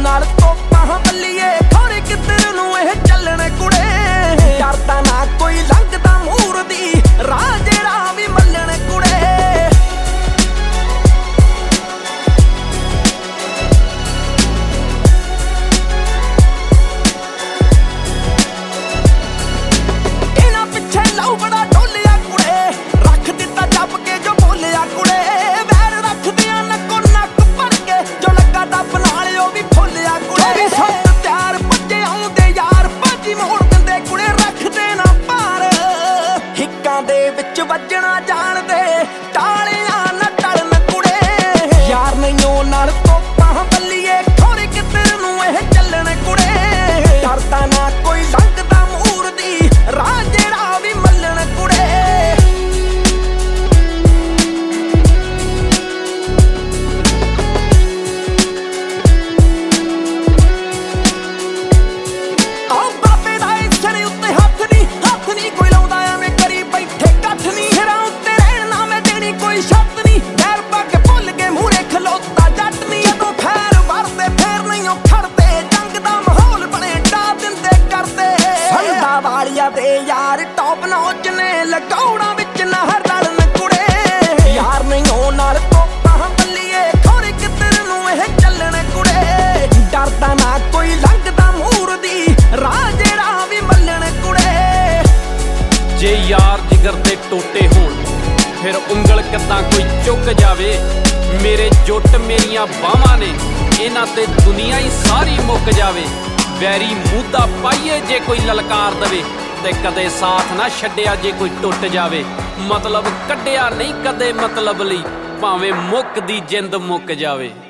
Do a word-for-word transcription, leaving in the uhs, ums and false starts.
नाल तोपां बल्लीए खौरे किधर नूं इह चलण कुड़े डरदा ना कोई लंघदा मूर दी राह जेड़ा वी मल्लण कुड़े इन्हां पिछे लाऊ बड़ा ढोलिया कुड़े रख दिता जप के जो बोलिया कुड़े वैर रखदियां नक्को नक भर के जो लगा डब नाल ओ भी फुलिया कुड़े सब त्यार भज्जे आउंदे यार भाजी मोड़ दिंदे कुड़े रख देना पार हिक्कां दे विच वजणा जाणदे टालियां ना टलन कुड़े यार नहीं ओ नाल तोपां बल्लीए खौरे किधर नूं इह चलण कुड़े डरदा ना कोई लंघदा मूर दी राह जेड़ा वी मल्लण कुड़े ਆਹ ਬਾਬੇ ਦਾ ਇਸਰੇ ਉੱਤੇ ਹੱਥ ਨੀ ਹੱਥ ਨੀ ਕੋਈ ਲਾਉਂਦਾ ਐਵੇਂ ਕਰੀ ਬੈਠੇ ਕੱਠ ਨੀ ਸਿਰਾਂ ਉੱਤੇ ਰਹਿਣ ਨਾ ਮੈਂ ਦੇਣੀ ਕੋਈ ਸ਼ਰਤ ਨੀ ਪੈਰ ਪਾ ਕੇ ਭੁੱਲ ਕੇ ਮੂਹਰੇ ਖਲੋਤਾ ਜੱਟ ਨੀ ਜਦੋਂ ਫੈਰ ਵਰਦੇ ਫੇਰ ਨਹੀਂ ਉਹ ਖੜਦੇ ਜੰਗ ਦਾ ਮਾਹੌਲ ਬਣੇ ਡਾ ਦਿੰਦੇ ਕਰਦੇ ਸੰਦਾ ਵਾਲੀਆ ਦੇ ਯਾਰ ਟੌਪ ਨੌਚ ਨੇ ਲਗਾਉਣਾ ਵਿੱਚ ਨਹਿਰ ਰਲਣ ਕੁੜੇ ਯਾਰ ਨਹੀਂ ਉਹ ਨਾਲ ਤੋਪਾਂ ਬੱਲੀਏ ਖੌਰੇ ਕਿੱਧਰ ਨੂੰ ਇਹ ਚੱਲਣ ਕੁੜੇ ਡਰਦਾ ਨਾ ਕੋਈ ਲੰਘਦਾ ਮੂਰ ਦੀ ਰਾਹ ਜਿਹੜਾ ਵੀ ਮੱਲਣ ਕੁੜੇ ਜੇ ਯਾਰ ਜਿਗਰ ਦੇ ਟੋਟੇ ਹੋਣ ਫਿਰ ਉਂਗਲ ਕਿੱਦਾਂ ਕੋਈ ਚੁੱਕ ਜਾਵੇ ਮੇਰੇ ਜੁੱਟ ਮੇਰੀਆਂ ਬਾਹਾਂ ਨੇ ਇਹਨਾਂ ਤੇ ਦੁਨੀਆ ਹੀ ਸਾਰੀ ਮੁੱਕ ਜਾਵੇ ਵੈਰੀ ਮੂਧਾ ਪਾਈਏ ਜੇ ਕੋਈ ਲਲਕਾਰ ਦਵੇ ਤੇ ਕਦੇ ਸਾਥ ਨਾ ਛੱਡਿਆ ਜੇ ਕੋਈ ਟੁੱਟ ਜਾਵੇ ਮਤਲਬ ਕੱਢਿਆ ਨਹੀਂ ਕਦੇ ਮਤਲਬ ਲਈ ਭਾਵੇਂ ਮੁੱਕ ਦੀ ਜਿੰਦ ਮੁੱਕ ਜਾਵੇ।